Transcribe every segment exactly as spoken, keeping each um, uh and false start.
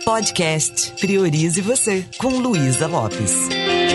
Podcast Priorize Você, com Luísa Lopes.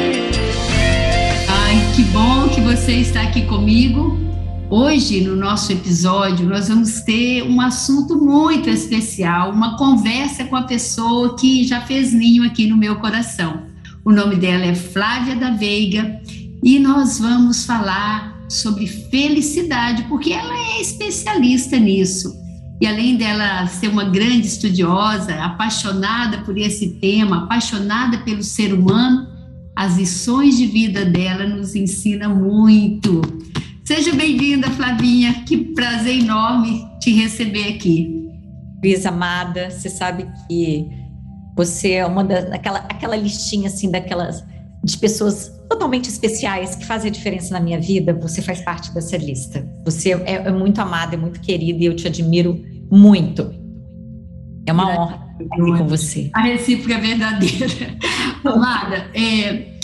Ai, que bom que você está aqui comigo. Hoje, no nosso episódio, nós vamos ter um assunto muito especial, uma conversa com a pessoa que já fez ninho aqui no meu coração. O nome dela é Flávia da Veiga e nós vamos falar sobre felicidade, porque ela é especialista nisso. E além dela ser uma grande estudiosa, apaixonada por esse tema, apaixonada pelo ser humano, as lições de vida dela nos ensina muito. Seja bem-vinda, Flavinha, que prazer enorme te receber aqui. Luísa amada, você sabe que você é uma da, aquela, aquela listinha assim, daquelas de pessoas totalmente especiais que fazem a diferença na minha vida. Você faz parte dessa lista. Você é, é muito amada, é muito querida e eu te admiro muito. É uma honra estar aqui com você. A recíproca é verdadeira. Amada, é,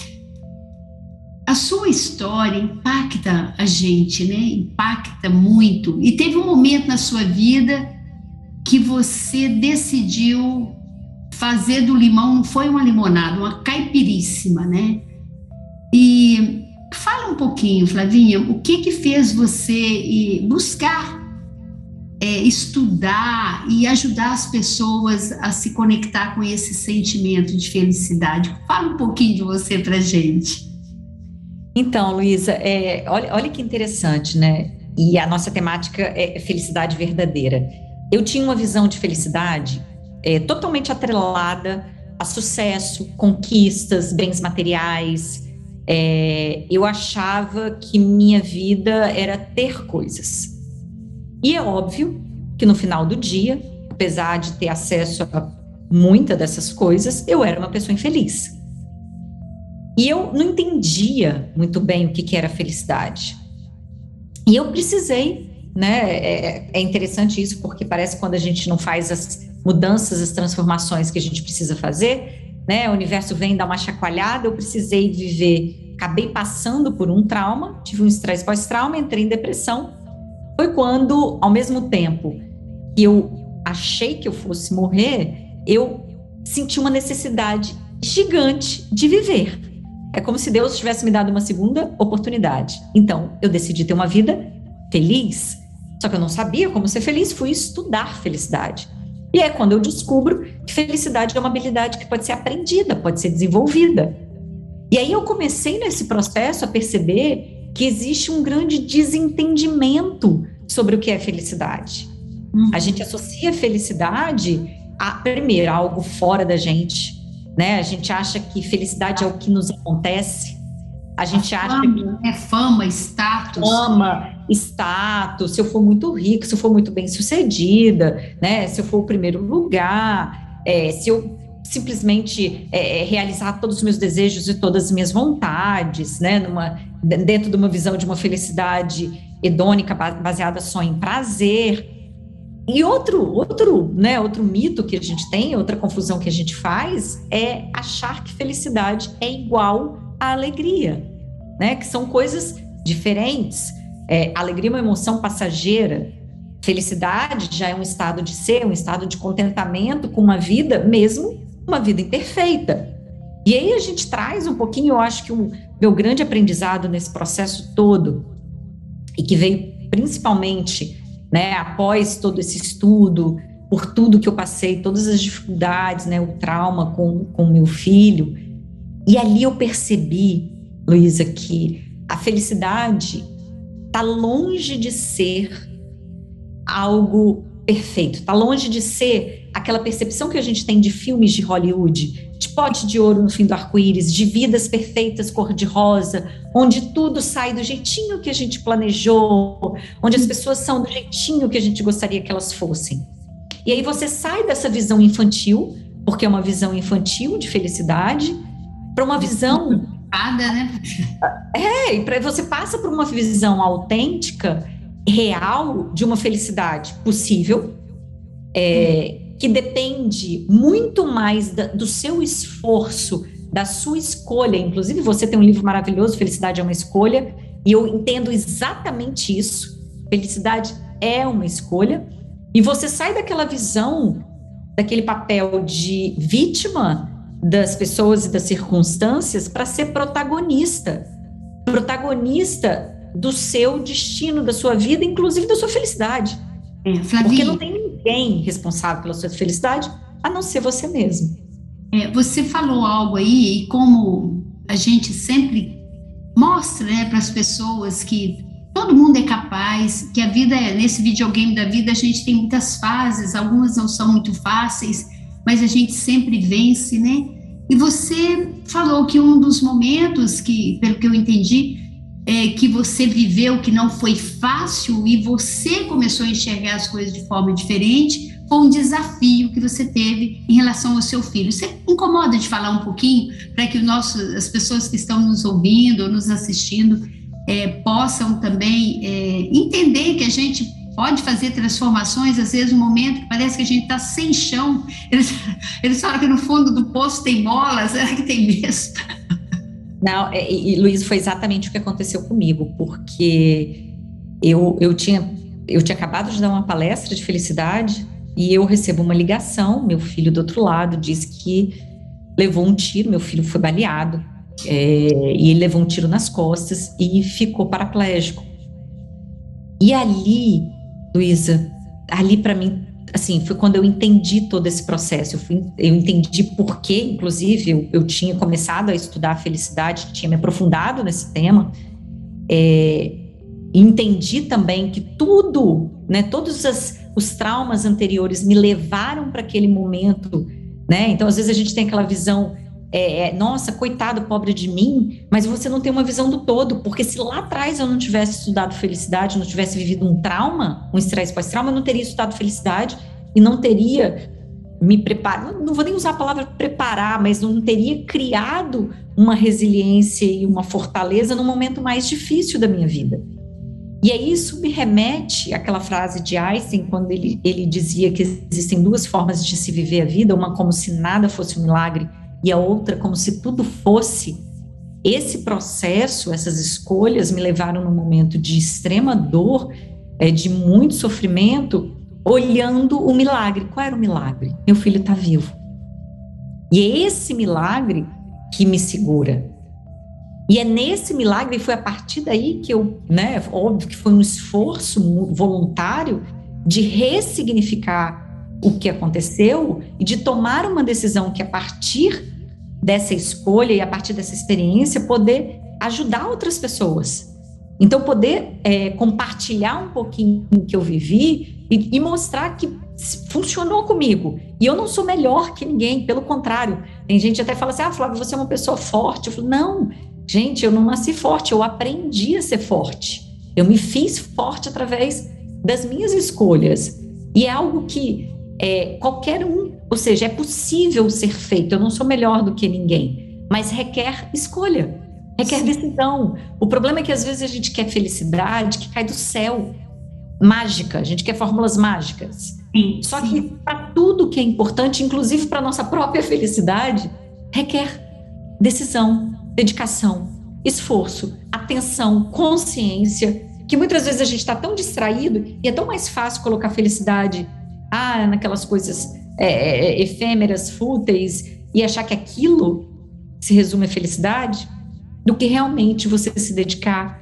a sua história impacta a gente, né? Impacta muito. E teve um momento na sua vida que você decidiu fazer do limão, não foi uma limonada, uma caipiríssima, né? E fala um pouquinho, Flavinha, o que que fez você buscar é, estudar e ajudar as pessoas a se conectar com esse sentimento de felicidade? Fala um pouquinho de você pra gente. Então, Luísa, é, olha, olha que interessante, né? E a nossa temática é felicidade verdadeira. Eu tinha uma visão de felicidade é, totalmente atrelada a sucesso, conquistas, bens materiais. É, eu achava que minha vida era ter coisas. E é óbvio que no final do dia, apesar de ter acesso a muitas dessas coisas, eu era uma pessoa infeliz. E eu não entendia muito bem o que, que era felicidade. E eu precisei, né? É, é interessante isso, porque parece que quando a gente não faz as mudanças, as transformações que a gente precisa fazer, né? O universo vem dar uma chacoalhada, eu precisei viver, acabei passando por um trauma, tive um estresse pós-trauma, entrei em depressão. Foi quando, ao mesmo tempo que eu achei que eu fosse morrer, eu senti uma necessidade gigante de viver. É como se Deus tivesse me dado uma segunda oportunidade. Então, eu decidi ter uma vida feliz, só que eu não sabia como ser feliz, fui estudar felicidade. E é quando eu descubro que felicidade é uma habilidade que pode ser aprendida, pode ser desenvolvida. E aí eu comecei nesse processo a perceber que existe um grande desentendimento sobre o que é felicidade. Uhum. A gente associa felicidade a, primeiro, a algo fora da gente, né? A gente acha que felicidade é o que nos acontece. A gente a acha fama, que é fama, status. Fama, status, se eu for muito rico, se eu for muito bem sucedida, né? Se eu for o primeiro lugar, é, se eu simplesmente é, realizar todos os meus desejos e todas as minhas vontades, né? Numa, dentro de uma visão de uma felicidade hedônica baseada só em prazer. E outro, outro, né, outro mito que a gente tem, outra confusão que a gente faz é achar que felicidade é igual à alegria, né? Que são coisas diferentes. É, alegria é uma emoção passageira. Felicidade já é um estado de ser, um estado de contentamento com uma vida, mesmo uma vida imperfeita. E aí a gente traz um pouquinho, eu acho que o meu grande aprendizado nesse processo todo, e que veio principalmente, né, após todo esse estudo, por tudo que eu passei, todas as dificuldades, né, o trauma com o meu filho, e ali eu percebi, Luísa, que a felicidade está longe de ser algo perfeito, está longe de ser aquela percepção que a gente tem de filmes de Hollywood, de pote de ouro no fim do arco-íris, de vidas perfeitas cor-de-rosa, onde tudo sai do jeitinho que a gente planejou, onde as pessoas são do jeitinho que a gente gostaria que elas fossem. E aí você sai dessa visão infantil, porque é uma visão infantil de felicidade, para uma visão... Nada, né? É, e pra, você passa por uma visão autêntica, real, de uma felicidade possível, é, que depende muito mais da, do seu esforço, da sua escolha. Inclusive, você tem um livro maravilhoso, Felicidade é uma Escolha, e eu entendo exatamente isso. Felicidade é uma escolha, e você sai daquela visão daquele papel de vítima das pessoas e das circunstâncias para ser protagonista, protagonista do seu destino, da sua vida, inclusive da sua felicidade. É, Flavinha, porque não tem ninguém responsável pela sua felicidade, a não ser você mesmo. É, você falou algo aí, e como a gente sempre mostra, né, para as pessoas que todo mundo é capaz, que a vida, é, nesse videogame da vida, a gente tem muitas fases, algumas não são muito fáceis, mas a gente sempre vence, né? E você falou que um dos momentos que, pelo que eu entendi, é, que você viveu que não foi fácil e você começou a enxergar as coisas de forma diferente, foi um desafio que você teve em relação ao seu filho. Você incomoda de falar um pouquinho para que o nosso, as pessoas que estão nos ouvindo ou nos assistindo é, possam também é, entender que a gente pode fazer transformações, às vezes um momento que parece que a gente está sem chão, eles, eles falam que no fundo do poço tem bola, será que tem mesmo? Não, e, e Luiz, foi exatamente o que aconteceu comigo, porque eu, eu, tinha, eu tinha acabado de dar uma palestra de felicidade e eu recebo uma ligação, meu filho do outro lado disse que levou um tiro, meu filho foi baleado, é, e ele levou um tiro nas costas e ficou paraplégico. E ali, Luísa, ali para mim, assim, foi quando eu entendi todo esse processo, eu, fui, eu entendi por que, inclusive, eu, eu tinha começado a estudar a felicidade, tinha me aprofundado nesse tema, é, entendi também que tudo, né, todos as, os traumas anteriores me levaram para aquele momento, né, então às vezes a gente tem aquela visão, é, é, nossa, coitado, pobre de mim, mas você não tem uma visão do todo, porque se lá atrás eu não tivesse estudado felicidade, não tivesse vivido um trauma, um estresse pós-trauma, eu não teria estudado felicidade e não teria me preparado, não vou nem usar a palavra preparar, mas não teria criado uma resiliência e uma fortaleza no momento mais difícil da minha vida. E aí isso me remete àquela frase de Einstein, quando ele, ele dizia que existem duas formas de se viver a vida, uma como se nada fosse um milagre e a outra como se tudo fosse. Esse processo, essas escolhas me levaram num momento de extrema dor, é, de muito sofrimento, olhando o milagre. Qual era o milagre? Meu filho está vivo. E é esse milagre que me segura. E é nesse milagre, foi a partir daí que eu, né, óbvio que foi um esforço voluntário de ressignificar o que aconteceu e de tomar uma decisão que a partir dessa escolha e a partir dessa experiência poder ajudar outras pessoas. Então poder é, compartilhar um pouquinho o que eu vivi e, e mostrar que funcionou comigo. E eu não sou melhor que ninguém, pelo contrário. Tem gente que até fala assim, ah, Flávia, você é uma pessoa forte. Eu falo, não, gente, eu não nasci forte, eu aprendi a ser forte. Eu me fiz forte através das minhas escolhas. E é algo que é, qualquer um, ou seja, é possível ser feito. Eu não sou melhor do que ninguém, mas requer escolha, requer Sim. decisão. O problema é que às vezes a gente quer felicidade que cai do céu, mágica, a gente quer fórmulas mágicas. Sim, Só sim. que para tudo que é importante, inclusive para a nossa própria felicidade, requer decisão, dedicação, esforço, atenção, consciência, que muitas vezes a gente está tão distraído e é tão mais fácil colocar felicidade ah, naquelas coisas é, efêmeras, fúteis, e achar que aquilo se resume à felicidade, do que realmente você se dedicar,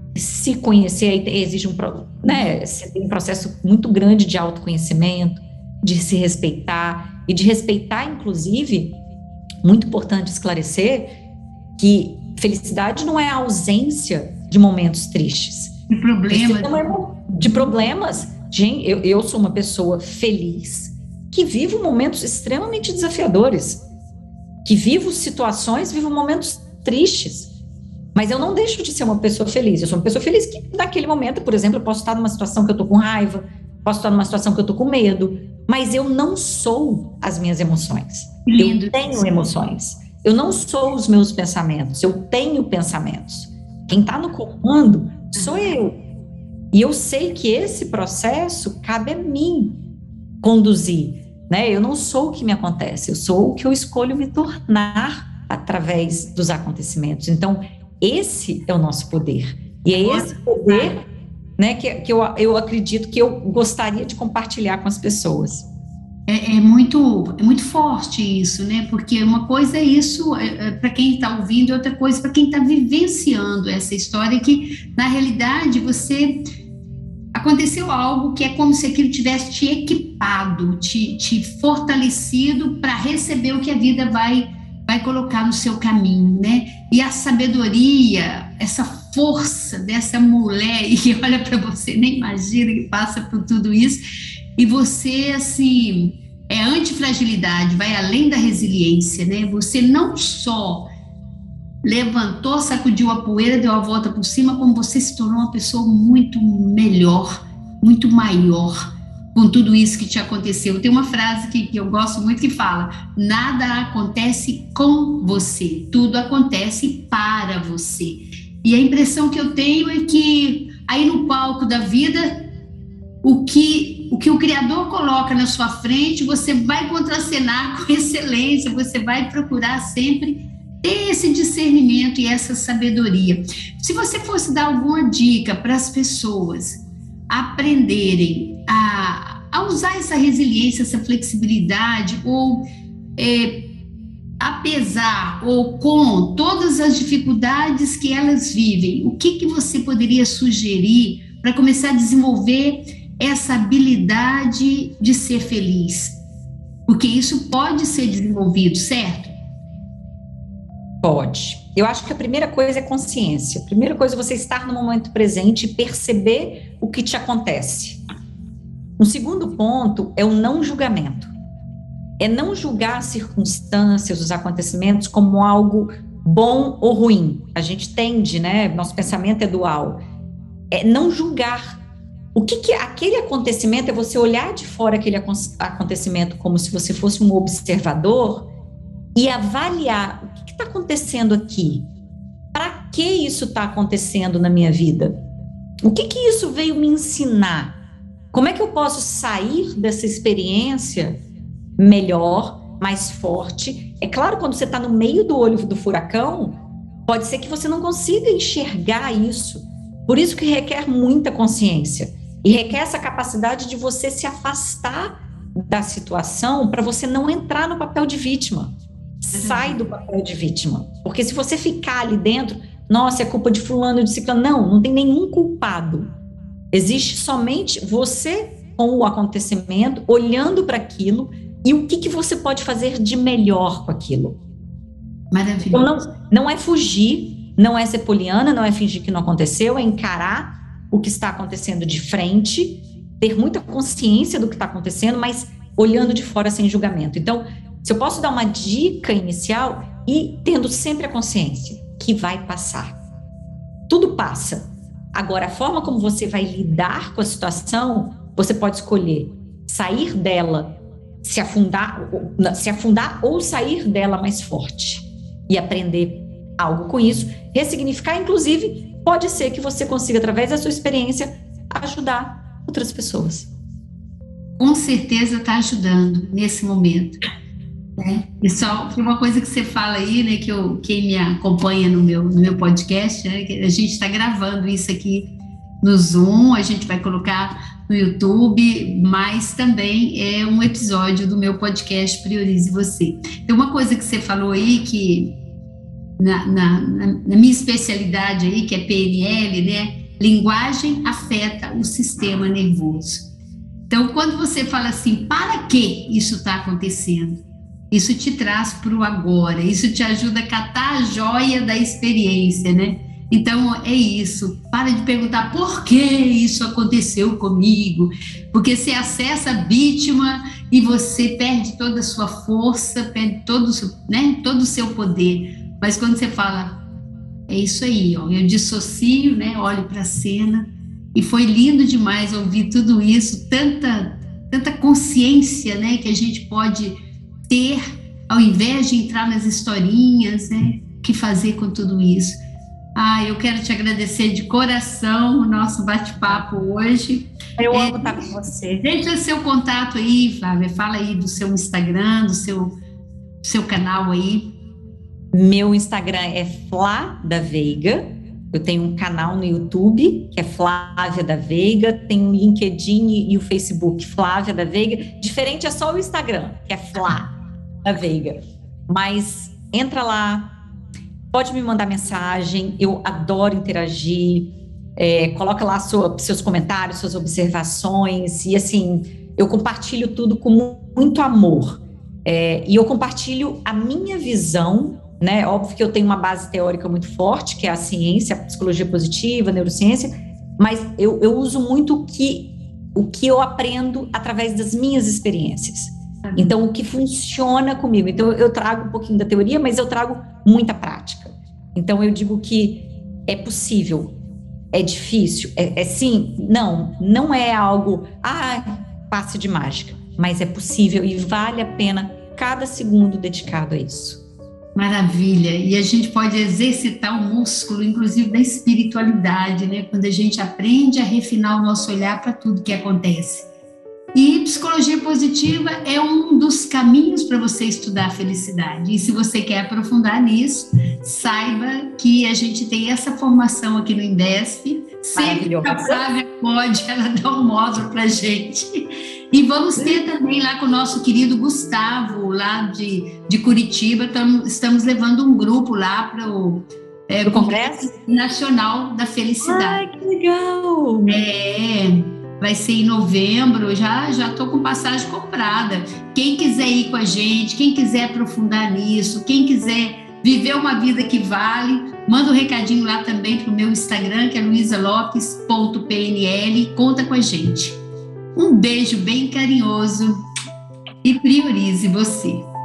se conhecer. Aí exige um, né, um processo muito grande de autoconhecimento, de se respeitar, e de respeitar, inclusive, muito importante esclarecer que felicidade não é a ausência de momentos tristes. De problemas. De problemas. Gente, eu, eu sou uma pessoa feliz, que vivo momentos extremamente desafiadores, que vivo situações, vivo momentos tristes, mas eu não deixo de ser uma pessoa feliz. Eu sou uma pessoa feliz que naquele momento, por exemplo, eu posso estar numa situação que eu tô com raiva, posso estar numa situação que eu tô com medo, mas eu não sou as minhas emoções. Lindo. Eu tenho emoções. Eu não sou os meus pensamentos, eu tenho pensamentos. Quem está no comando sou eu. E eu sei que esse processo cabe a mim conduzir, né? Eu não sou o que me acontece, eu sou o que eu escolho me tornar através dos acontecimentos. Então, esse é o nosso poder. E é esse poder, né, que, que eu, eu acredito que eu gostaria de compartilhar com as pessoas. É, é muito, é muito forte isso, né? Porque uma coisa é isso é, é, para quem está ouvindo, outra coisa para quem está vivenciando essa história, que na realidade você aconteceu algo que é como se aquilo tivesse te equipado, te, te fortalecido para receber o que a vida vai, vai colocar no seu caminho, né? E a sabedoria, essa força dessa mulher que olha para você, nem imagina que passa por tudo isso, e você, assim, é antifragilidade, vai além da resiliência, né? Você não só levantou, sacudiu a poeira, deu a volta por cima, como você se tornou uma pessoa muito melhor, muito maior, com tudo isso que te aconteceu. Tem uma frase que, que eu gosto muito que fala: nada acontece com você, tudo acontece para você. E a impressão que eu tenho é que aí no palco da vida, o que, o que o Criador coloca na sua frente, você vai contracenar com excelência, você vai procurar sempre ter esse discernimento e essa sabedoria. Se você fosse dar alguma dica para as pessoas aprenderem a, a usar essa resiliência, essa flexibilidade, ou é, apesar ou com todas as dificuldades que elas vivem, o que, que você poderia sugerir para começar a desenvolver essa habilidade de ser feliz? Porque isso pode ser desenvolvido, certo? Pode. Eu acho que a primeira coisa é consciência. A primeira coisa é você estar no momento presente e perceber o que te acontece. Um segundo ponto é o não julgamento. É não julgar as circunstâncias, os acontecimentos como algo bom ou ruim. A gente tende, né? Nosso pensamento é dual. É não julgar. O que que aquele acontecimento é você olhar de fora aquele acontecimento como se você fosse um observador e avaliar o que está acontecendo aqui. Para que isso está acontecendo na minha vida? O que que isso veio me ensinar? Como é que eu posso sair dessa experiência melhor, mais forte? É claro, quando você está no meio do olho do furacão, pode ser que você não consiga enxergar isso. Por isso que requer muita consciência. E requer essa capacidade de você se afastar da situação para você não entrar no papel de vítima. Sai do papel de vítima. Porque se você ficar ali dentro, nossa, é culpa de fulano, de ciclano. Não, não tem nenhum culpado. Existe somente você com o acontecimento, olhando para aquilo e o que, que você pode fazer de melhor com aquilo. Maravilhoso. Então, não, não é fugir, não é ser poliana, não é fingir que não aconteceu, é encarar o que está acontecendo de frente, ter muita consciência do que está acontecendo, mas olhando de fora sem julgamento. Então, se eu posso dar uma dica inicial, e tendo sempre a consciência que vai passar. Tudo passa. Agora, a forma como você vai lidar com a situação, você pode escolher sair dela, se afundar, se afundar ou sair dela mais forte e aprender algo com isso, ressignificar. Inclusive, pode ser que você consiga, através da sua experiência, ajudar outras pessoas. Com certeza está ajudando nesse momento. Né? E só uma coisa que você fala aí, né, que eu, quem me acompanha no meu, no meu podcast, né, que a gente está gravando isso aqui no Zoom, a gente vai colocar no YouTube, mas também é um episódio do meu podcast Priorize Você. Tem uma coisa que você falou aí que na, na, na minha especialidade aí, que é P N L, né, linguagem afeta o sistema nervoso. Então, quando você fala assim, para que isso está acontecendo? Isso te traz para o agora, isso te ajuda a catar a joia da experiência, né? Então, é isso. Para de perguntar por que isso aconteceu comigo, porque você acessa a vítima e você perde toda a sua força, perde todo, né, todo o seu poder. Mas quando você fala, é isso aí, ó, eu dissocio, né, olho para a cena, e foi lindo demais ouvir tudo isso, tanta, tanta consciência, né, que a gente pode ter, ao invés de entrar nas historinhas, né, o que fazer com tudo isso. Ah, eu quero te agradecer de coração o nosso bate-papo hoje. Eu é, amo estar com você. Deixa seu contato aí, Flávia, fala aí do seu Instagram, do seu, seu canal aí. Meu Instagram é Flá da Veiga, Eu tenho um canal no YouTube, que é Flávia da Veiga, tenho o LinkedIn e o Facebook, Flávia da Veiga. Diferente é só o Instagram, que é Flá da Veiga. Mas entra lá, pode me mandar mensagem, eu adoro interagir, é, coloca lá sua, seus comentários, suas observações, e assim, eu compartilho tudo com muito amor. É, e eu compartilho a minha visão, né? Óbvio que eu tenho uma base teórica muito forte, que é a ciência, a psicologia positiva, a neurociência, mas eu, eu uso muito o que, o que eu aprendo através das minhas experiências. Então, o que funciona comigo. Então, eu trago um pouquinho da teoria, mas eu trago muita prática. Então, eu digo que é possível, é difícil, é, é sim, não, não é algo, ah, passe de mágica, mas é possível e vale a pena cada segundo dedicado a isso. Maravilha, e a gente pode exercitar o músculo, inclusive da espiritualidade, né? Quando a gente aprende a refinar o nosso olhar para tudo que acontece. E psicologia positiva é um dos caminhos para você estudar a felicidade. E se você quer aprofundar nisso, saiba que a gente tem essa formação aqui no Indesp. Sempre que a Flávia pode, ela dá um módulo para a gente. E vamos ter também lá com o nosso querido Gustavo, lá de, de Curitiba. Tamo, estamos levando um grupo lá para o é, Congresso Nacional da Felicidade. Ai, que legal! É... Vai ser em novembro, já já estou com passagem comprada. Quem quiser ir com a gente, quem quiser aprofundar nisso, quem quiser viver uma vida que vale, manda um recadinho lá também para o meu Instagram, que é luiza lopes ponto p n l, conta com a gente. Um beijo bem carinhoso e priorize você.